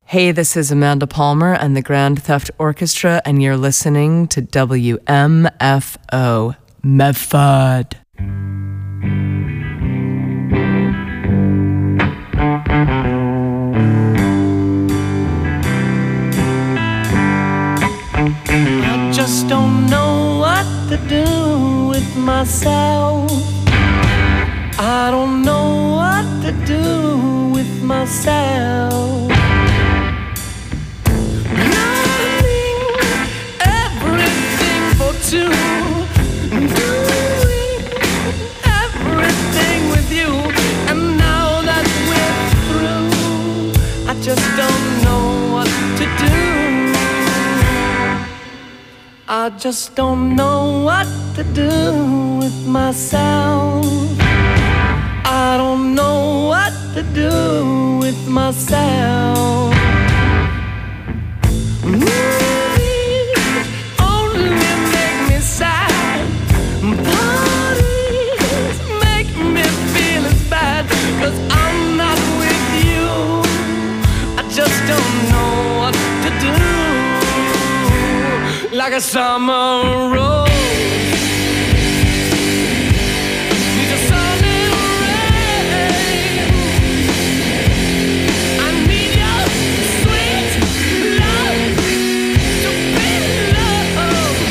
Hey, this is Amanda Palmer and the Grand Theft Orchestra, and you're listening to WMFO Medford. I just don't know what to do with myself. I don't know what to do with myself. To doing everything with you, and now that we're through, I just don't know what to do. I just don't know what to do with myself. I don't know what to do with myself. Like a summer rose, need a sun and rain. I need your sweet love to be loved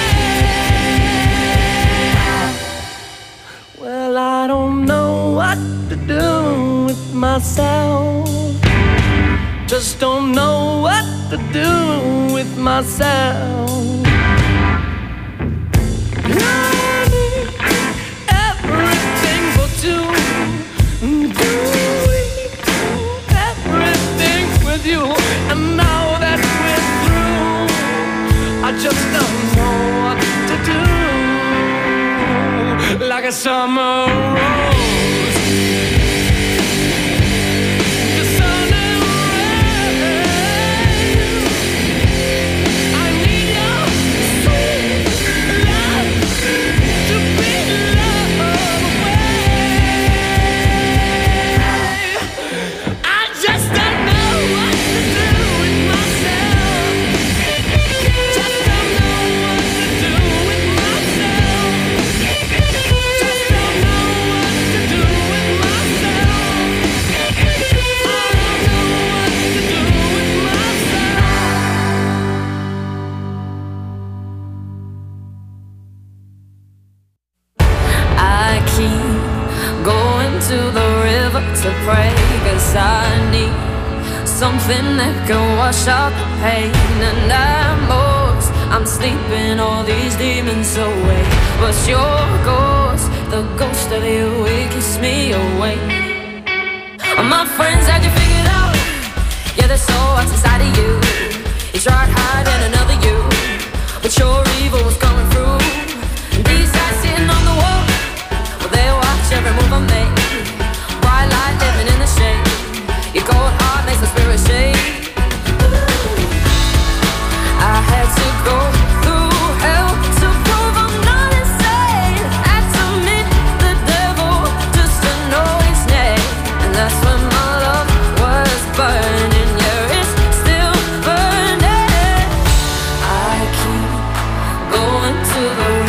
away. Well, I don't know what to do with myself. Just don't know what to do with myself. Everything for two, doing everything with you, and now that we're through, I just don't know what to do. Like a summer rose. Something that can wash out the pain. And I'm sleeping all these demons away. But your ghost, the ghost of you, it keeps me awake. My friends had you figured out. Yeah, there's so much inside of you. You tried hiding another you, but your evil was coming through. And these guys sitting on the wall, well, they watch every move I make. Bright light living in the shade. Your cold heart makes the spirit shake. I had to go through hell to prove I'm not insane. Had to meet the devil just to know his name. And that's when my love was burning. Yeah, it's still burning. I keep going to the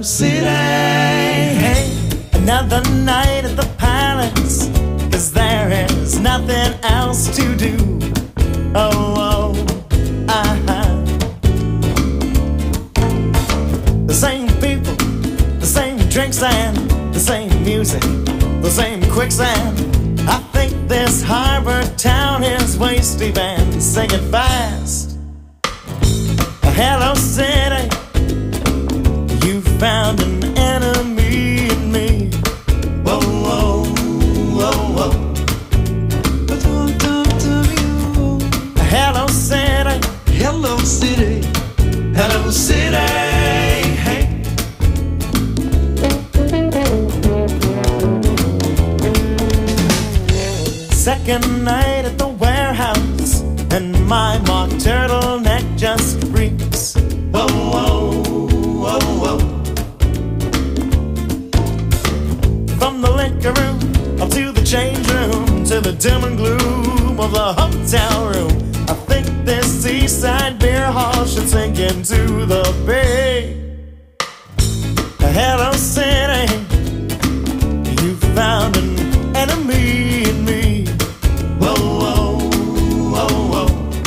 city. Hey, another night at the palace, 'cause there is nothing else to do. Oh, oh, The same people, the same drinks and the same music, the same quicksand. I think this harbor town is wasty band singing fast. Hello city, you found an enemy in me. Whoa, whoa, whoa, whoa. Hello city, hello city, hello city. Hey. Second night at the warehouse, and my mock turtleneck just freaks. Whoa, whoa, whoa, whoa. From the liquor room up to the change room, to the dim and gloom of the hotel room, I think this seaside beer hall should sink into the bay. Hello city, you found an enemy in me. Whoa, whoa, whoa, whoa.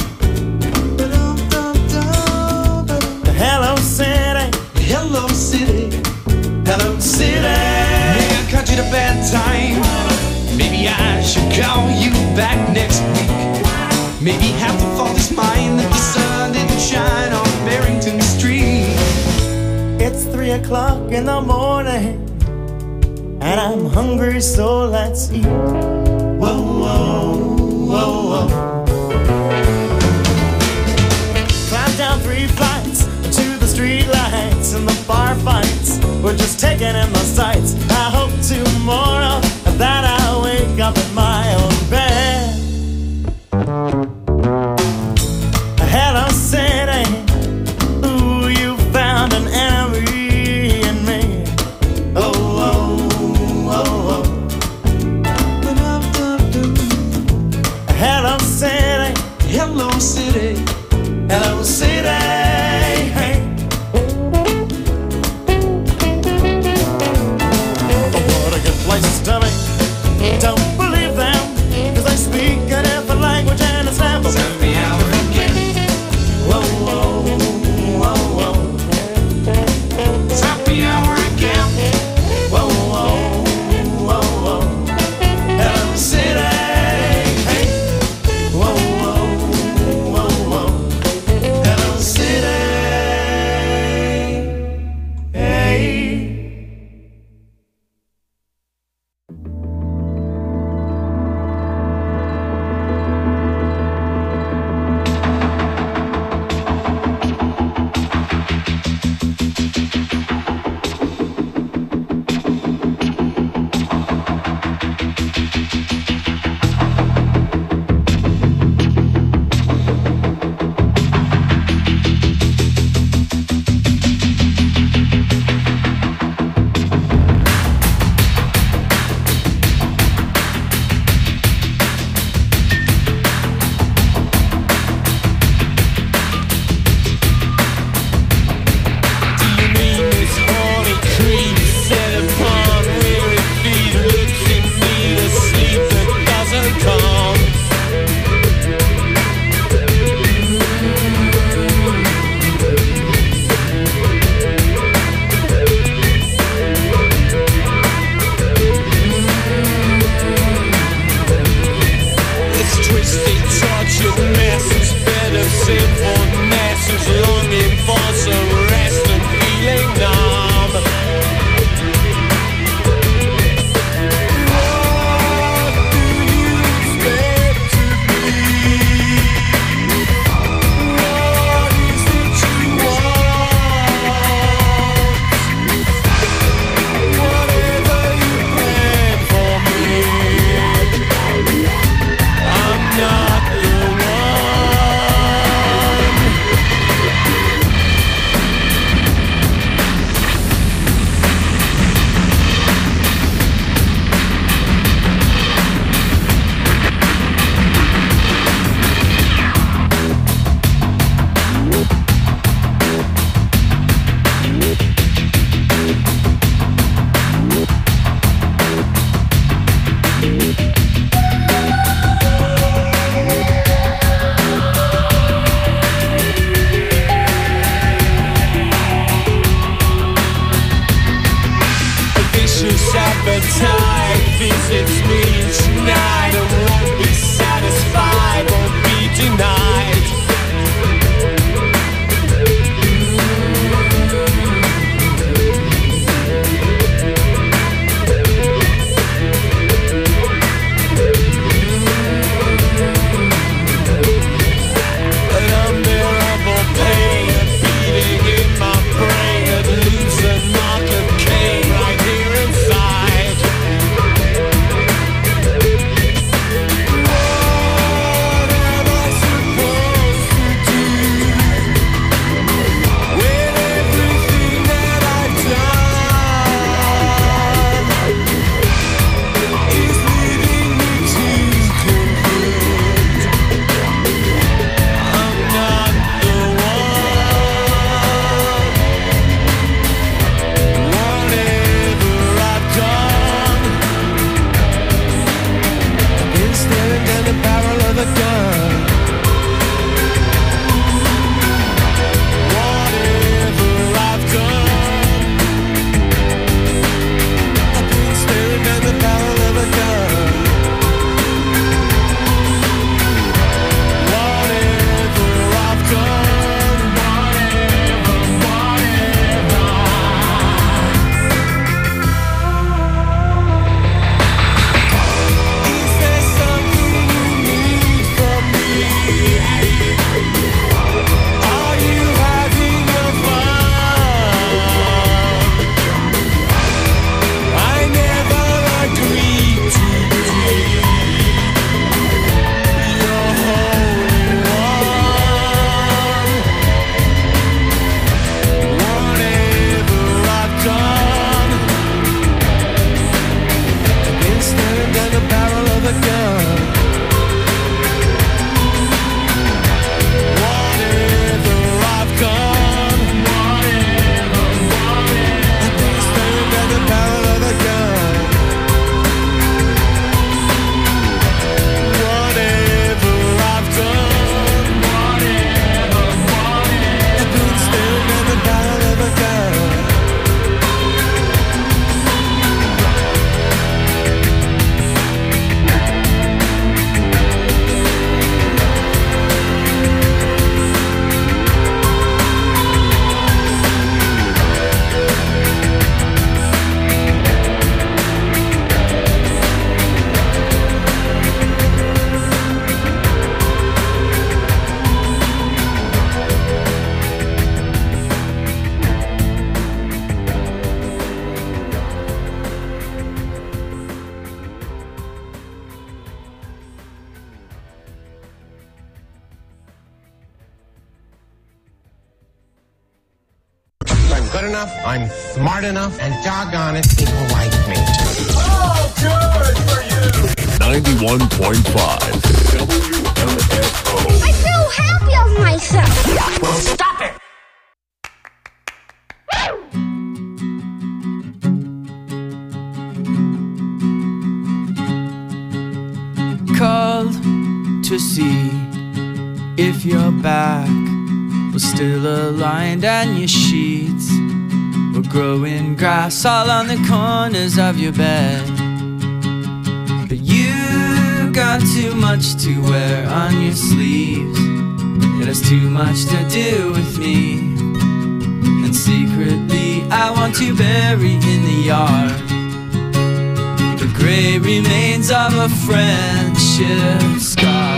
Hello city, hello city, hello city. Maybe I caught you at a bad time. Maybe I should call you back next week. Maybe half the fault is mine that the sun didn't shine on Barrington Street. It's 3 o'clock in the morning, and I'm hungry, so let's eat. Whoa, whoa, whoa, whoa. Climb down 3 flights to the street lights, and the bar fights we're just taking in the sights. I hope tomorrow that I'll wake up in my own bed. Hello city, ooh, you found an enemy in me. Oh, oh, oh, oh. Hello city, hello city, hello city. Hey. What a good place to be. Don't believe them, 'cause they speak a different language and it's never good enough, I'm smart enough, and doggone it, people like me. Oh, good for you! 91.5 WMFO. I feel happy of myself. Well, stop it! Called to see if your back was still aligned and your sheets were growing grass all on the corners of your bed. But you got too much to wear on your sleeves. It has too much to do with me. And secretly I want to bury in the yard the gray remains of a friendship scar.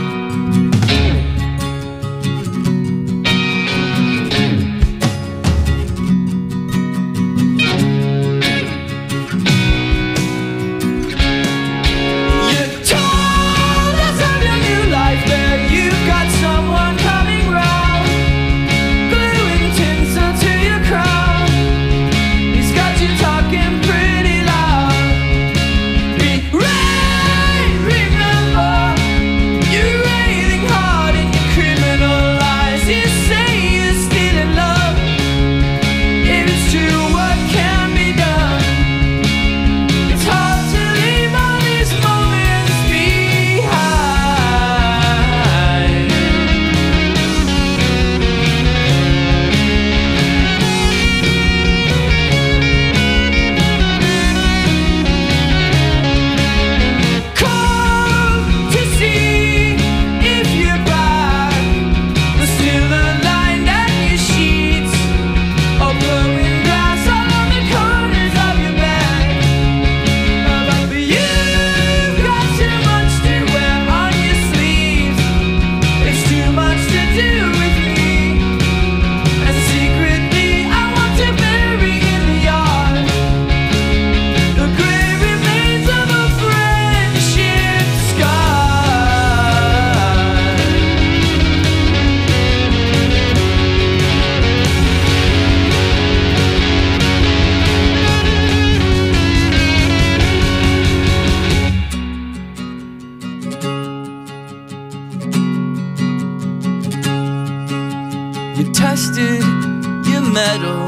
tested your metal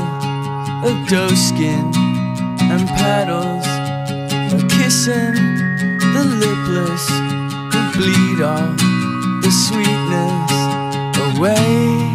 of doe skin and petals, or kissing the lipless to bleed all the sweetness away.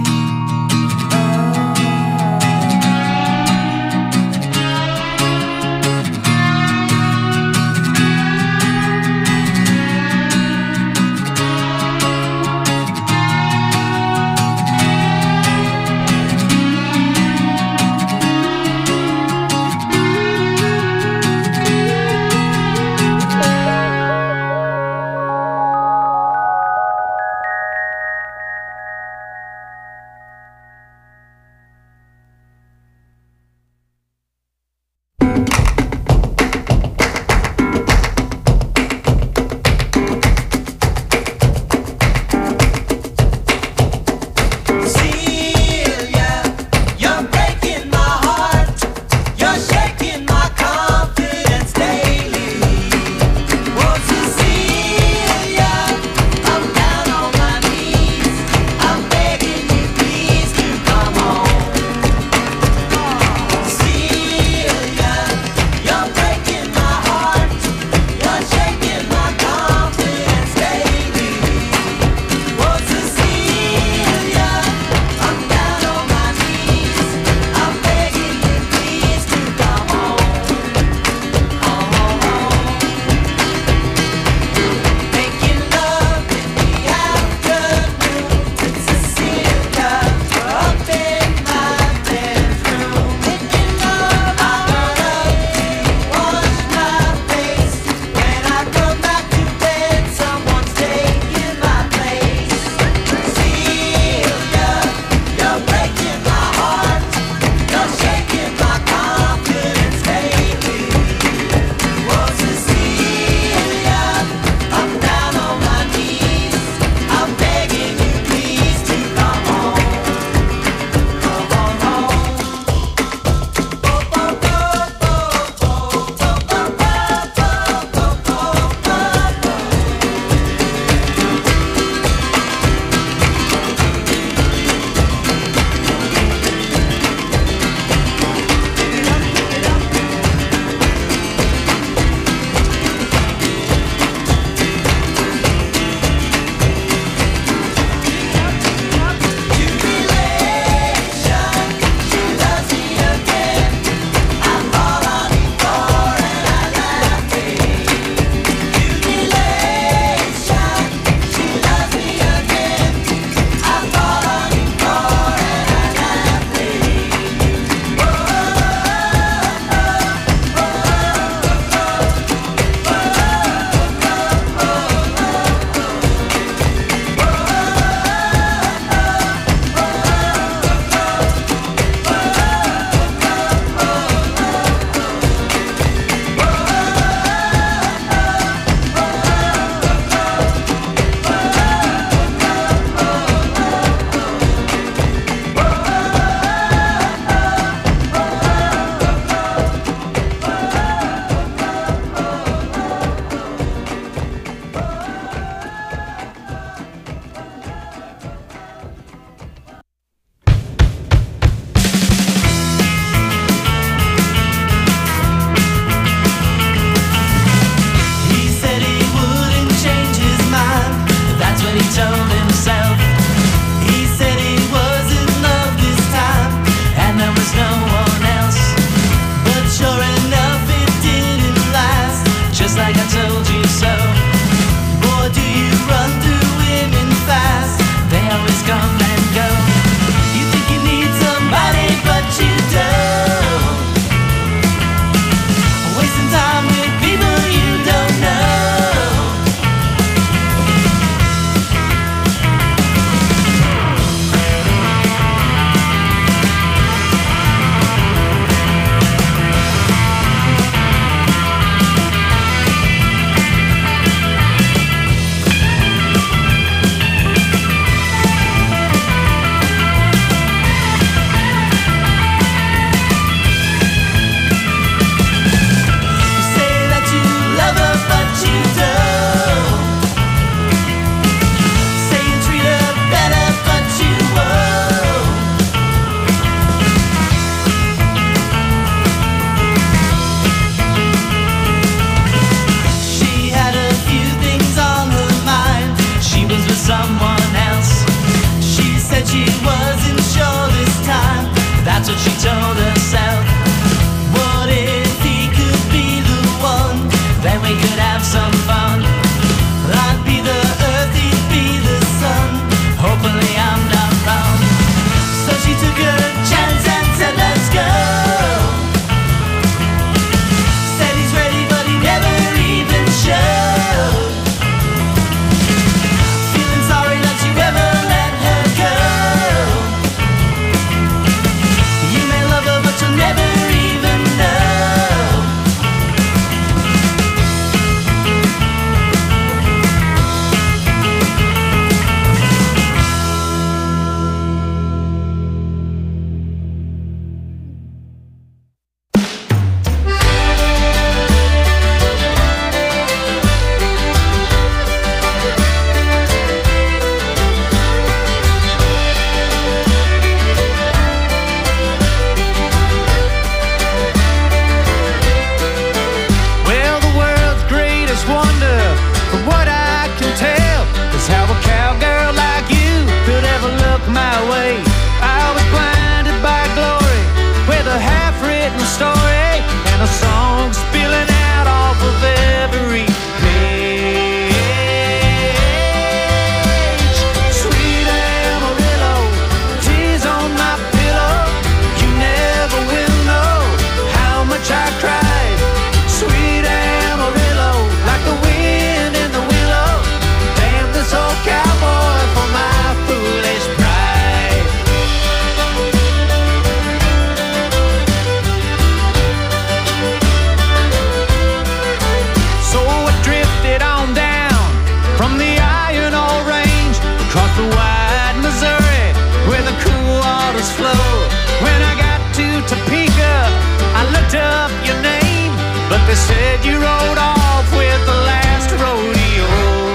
always flow. When I got to Topeka, I looked up your name, but they said you rode off with the last rodeo.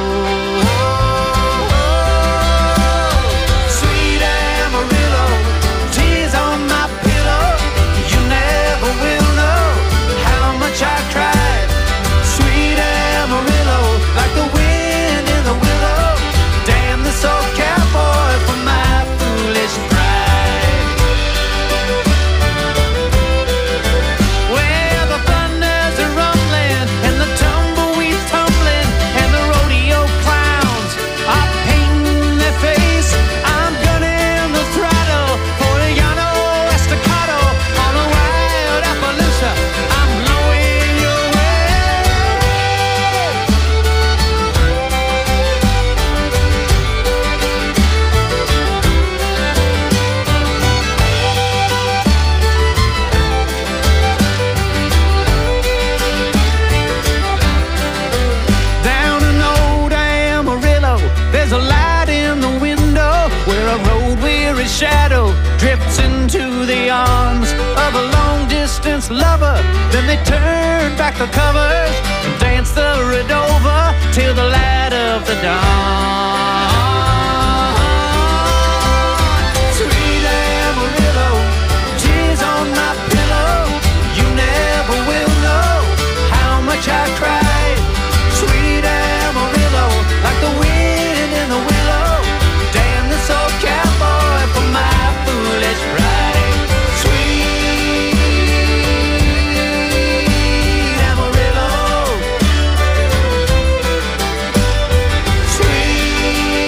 Sweet Amarillo, tears on my pillow. You never will know how much I cried. Sweet Amarillo, like the wind in the willow. Damn this old cowboy for my foolish pride. Where the thunders are rumbling and the tumbleweeds tumbling and the rodeo clowns are painting their face, I'm gunning the throttle for a Llano Estacado on a wild Appaloosa. I'm blowing your way. Down in old Amarillo, there's a light in the window where a road-weary shadow drifts into the arms of a long-distance lover. Then they turn back the covers and dance the Redova till the light of the dawn. Sweet Amarillo, tears on my pillow. You never will know how much I cried. Sweet Amarillo, like the wind in the willow. Damn this old cowboy for my foolish pride. Sweet Amarillo, sweet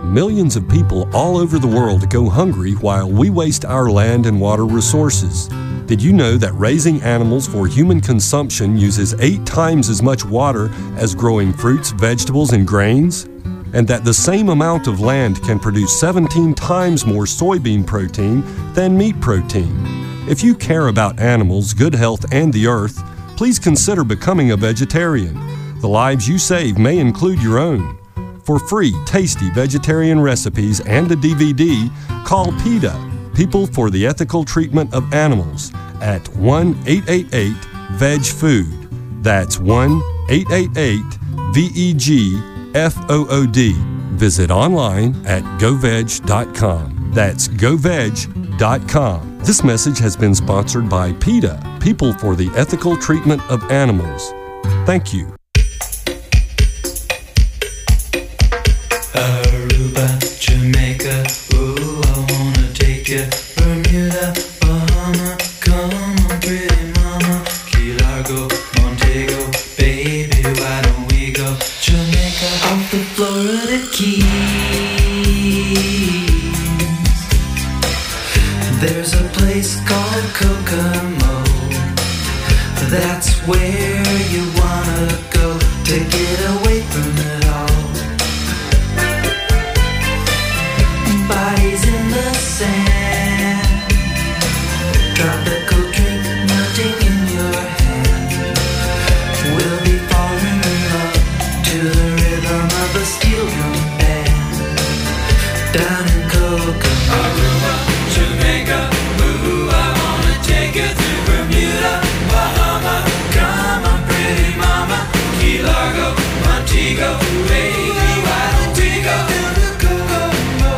millions of people all over the world go hungry while we waste our land and water resources. Did you know that raising animals for human consumption uses 8 times as much water as growing fruits, vegetables, and grains? And that the same amount of land can produce 17 times more soybean protein than meat protein? If you care about animals, good health, and the earth, please consider becoming a vegetarian. The lives you save may include your own. For free, tasty vegetarian recipes and a DVD, call PETA, People for the Ethical Treatment of Animals, at 1-888-VEG-FOOD. That's 1-888-VEG-FOOD. Visit online at goveg.com. That's goveg.com. This message has been sponsored by PETA, People for the Ethical Treatment of Animals. Thank you. Aruba, Jamaica, ooh, I wanna take you. Bermuda, Bahama, come on, pretty mama. Key Largo, Montego, baby, why don't we go? Jamaica, off the Florida Keys. There's a place called Kokomo. That's where you wanna go to get away from it all. Bodies in the sand, tropical drink melting in your hand. We'll be falling in love to the rhythm of a steel drum band. Down in Kokomo, Aruba, Jamaica, ooh, I wanna take you to Bermuda, Bahama, come on, pretty mama. Key Largo, Montego, baby, why don't we go down to Kokomo?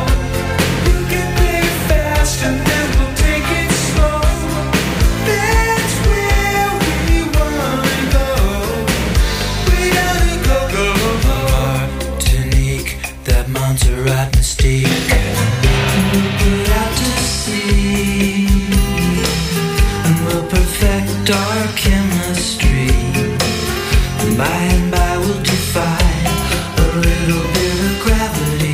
And then we'll take it slow. That's where we wanna go. We gotta go. Martinique, that Montserrat mystique. We'll put out to sea, and we'll perfect our chemistry. And by we'll defy a little bit of gravity.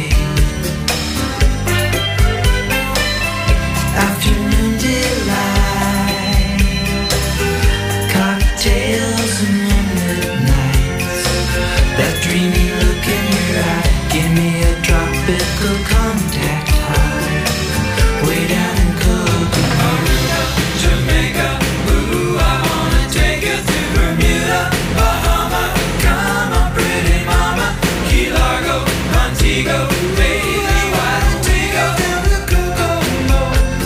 Afternoon delight, cocktails and moonlit nights. That dreamy look in your eye, give me a tropical contact high. Way down in Kokomo, Jamaica, ooh, I wanna take you to Bermuda, Bahama, come on, pretty mama. Key Largo, Montego, baby, why don't we go down to Kokomo?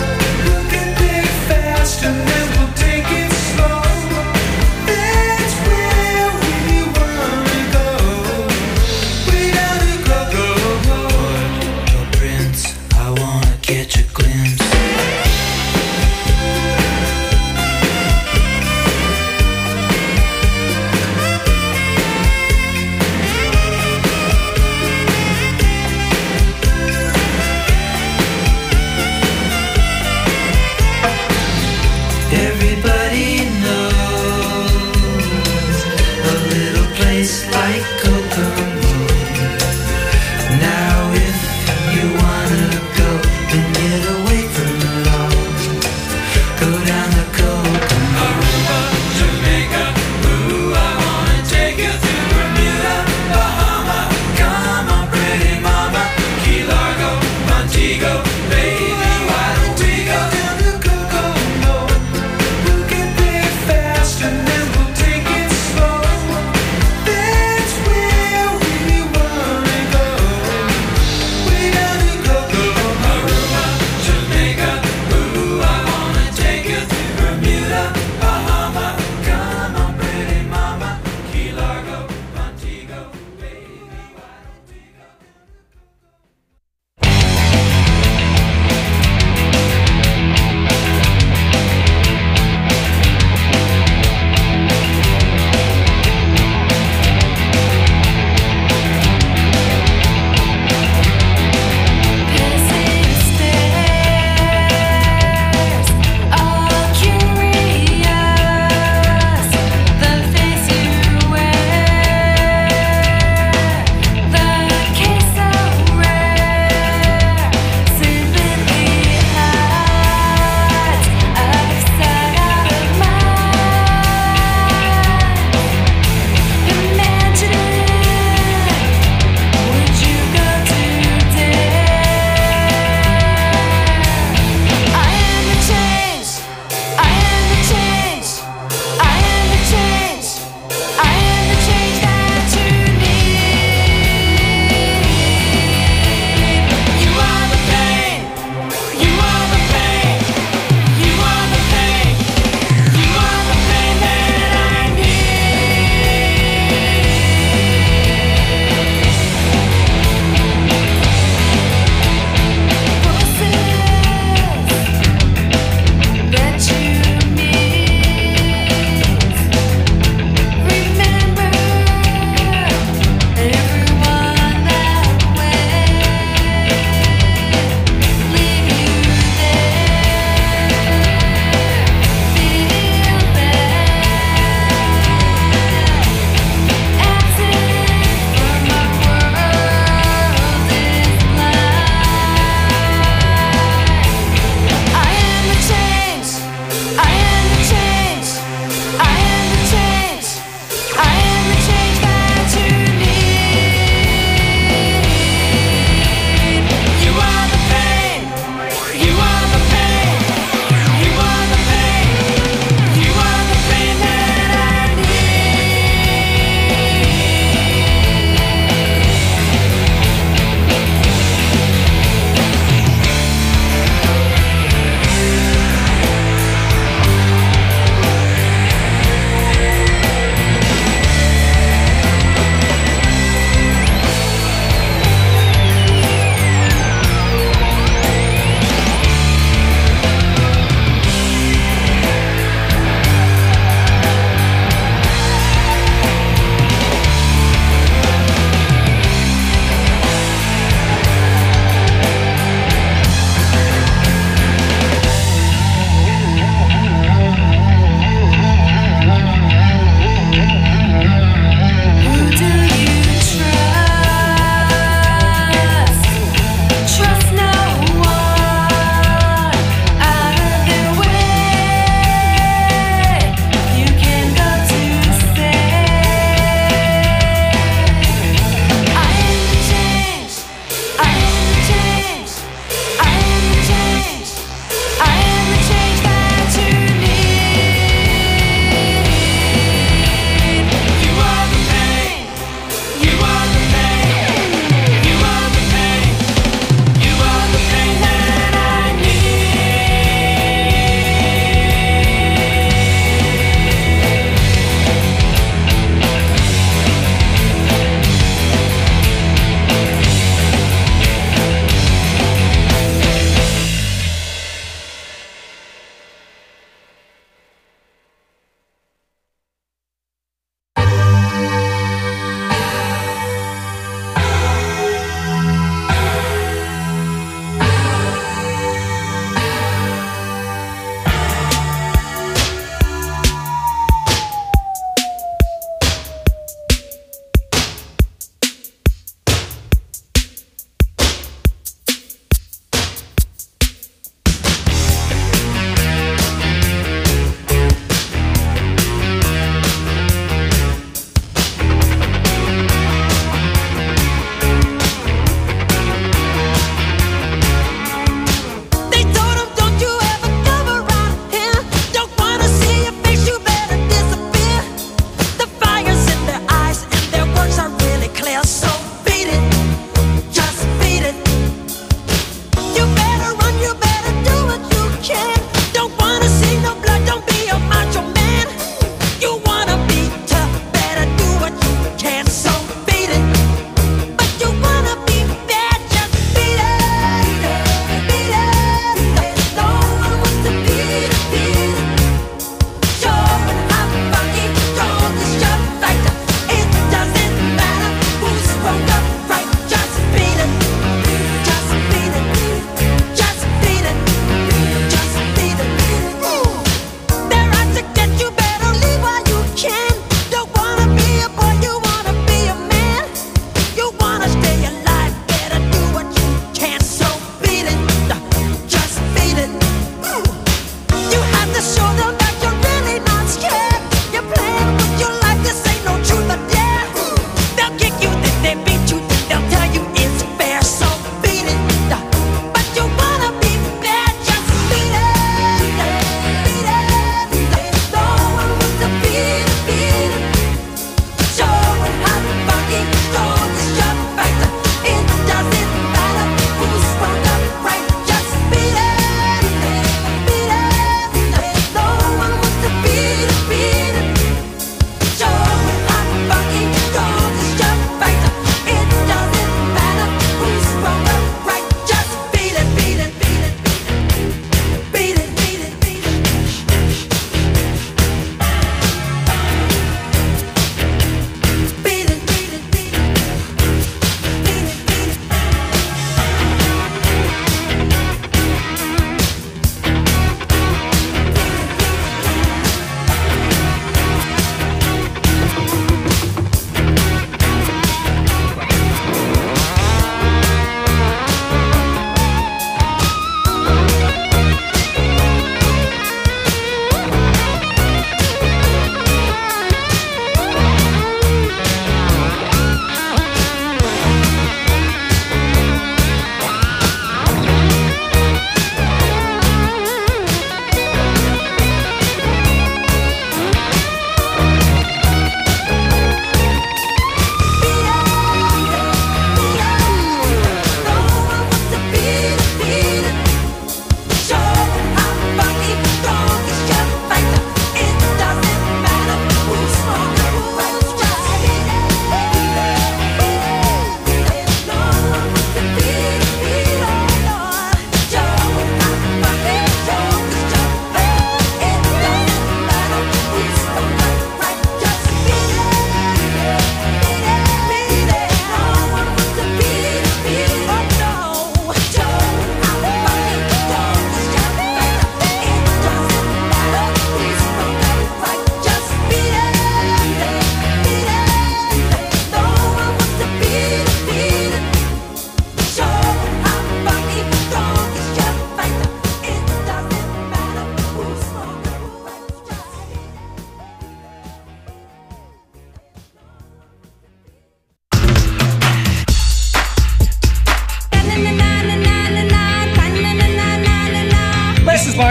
And then we'll take it slow. That's where we wanna go. We gotta go. Port-au-Prince, I wanna catch a glimpse.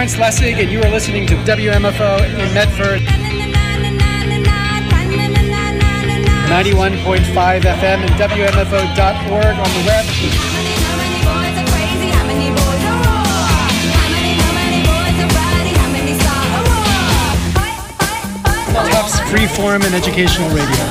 Lawrence Lessig, and you are listening to WMFO in Medford. 91.5 FM and WMFO.org on the web. Tufts Freeform and Educational Radio.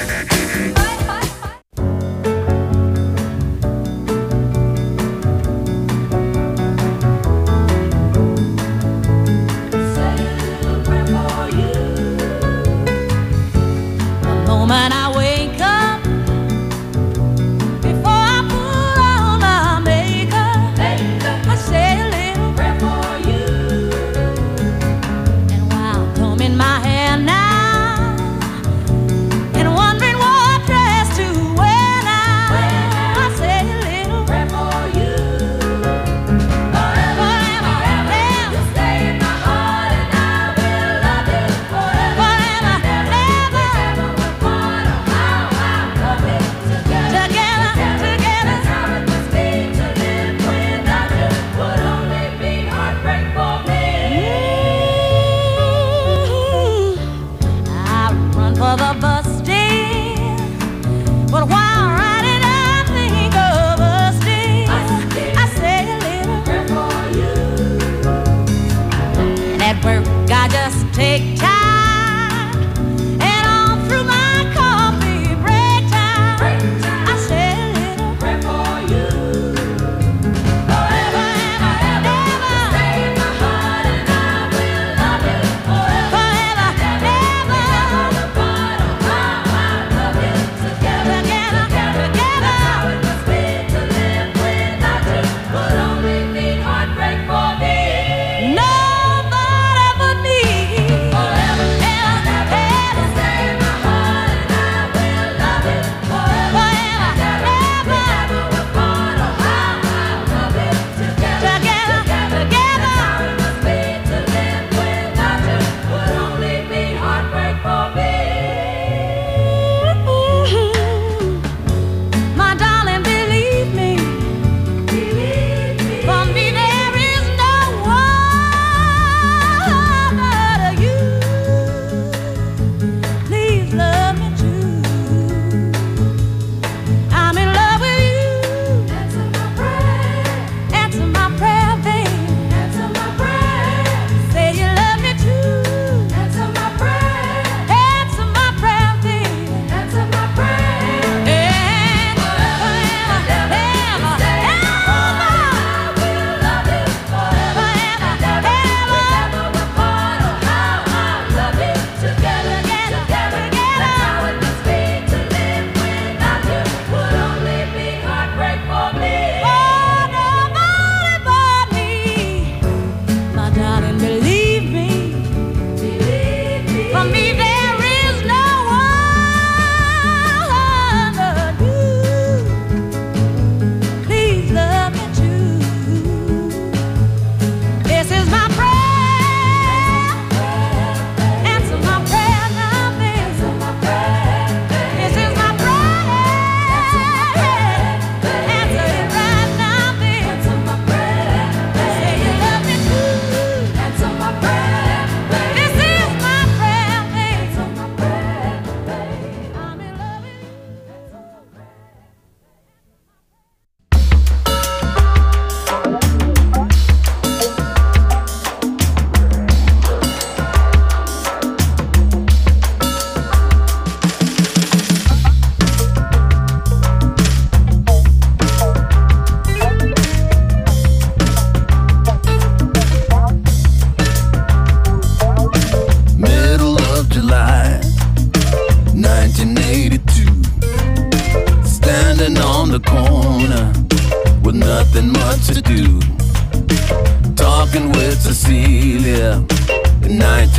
Cecilia in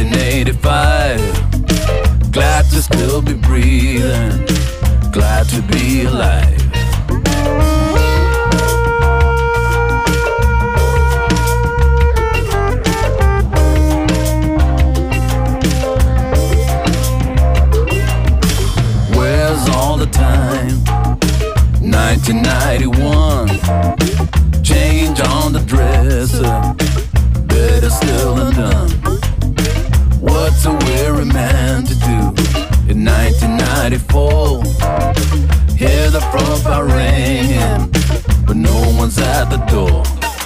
1985. Glad to still be breathing, glad to be alive. Where's all the time? 1991. Change on the dresser, better just still undone. What's a weary man to do in 1994? Hear the front bell ringing, but no one's at the door.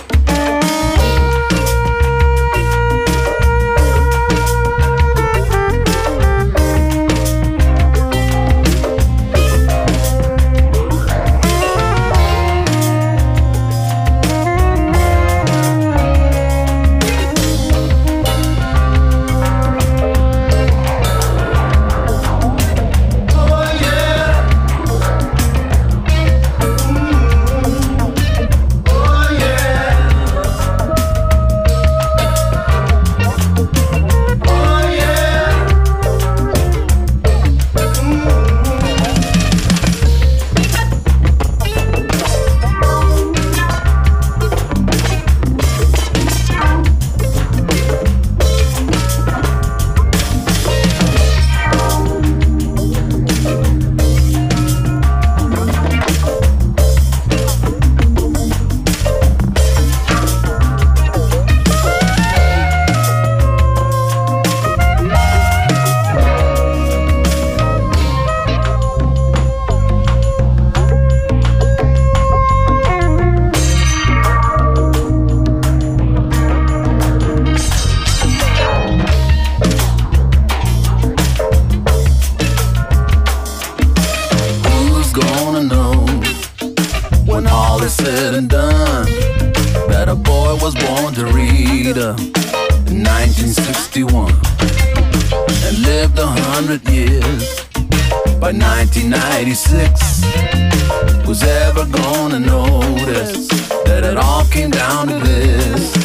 Said and done that a boy was born to read in 1961 and lived 100 years by 1996. Was ever gonna notice that it all came down to this?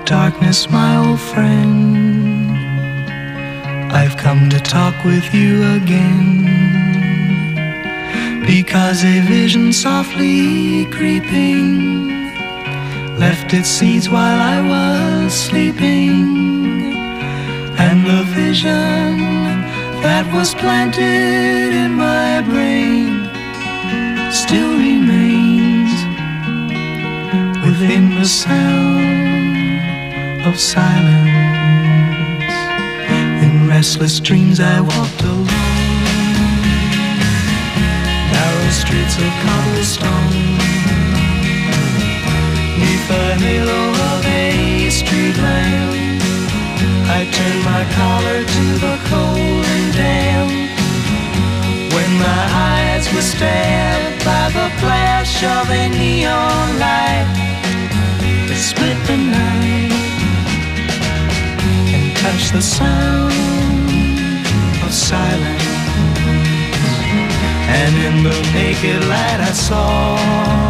darkness, my old friend, I've come to talk with you again, because a vision softly creeping left its seeds while I was sleeping, and the vision that was planted in my brain still remains within the sound of silence. In restless dreams I walked alone, narrow streets of cobblestone, neath the halo of a street lamp. I turned my collar to the cold and damp, when my eyes were stabbed by the flash of a neon light that split the night and touched the sound of silence. And in the naked light I saw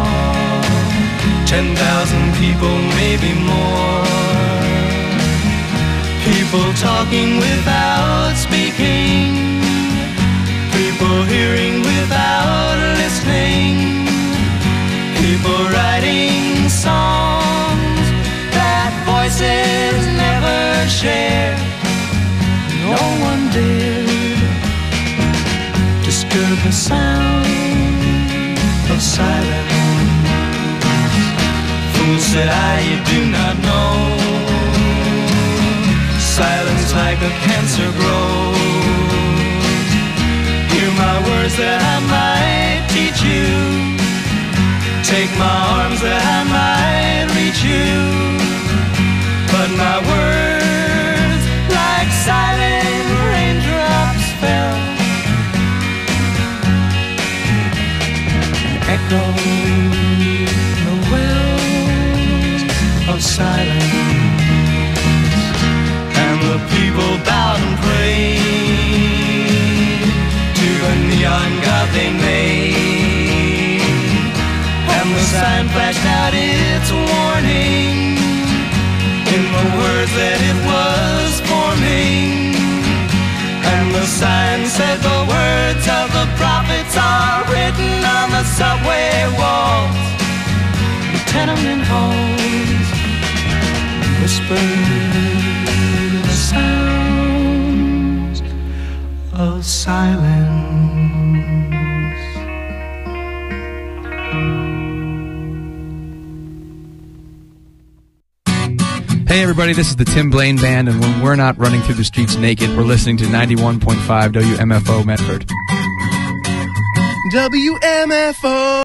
10,000 people, maybe more, people talking without speaking, people hearing without listening, people writing songs that voices never share. No one dared disturb the sound of silence. Fool, said I, you do not know, silence like a cancer grows. Hear my words that I might teach you, take my arms that I might reach you, but my words like silent raindrops fell, echoing the wells of silence. The people bowed and prayed to the neon god they made, and the sign flashed out its warning in the words that it was forming. And the sign said the words of the prophets are written on the subway walls, the tenement halls, whispered sounds of silence. Hey everybody, this is the Tim Blaine Band, and when we're not running through the streets naked, we're listening to 91.5 WMFO Medford. WMFO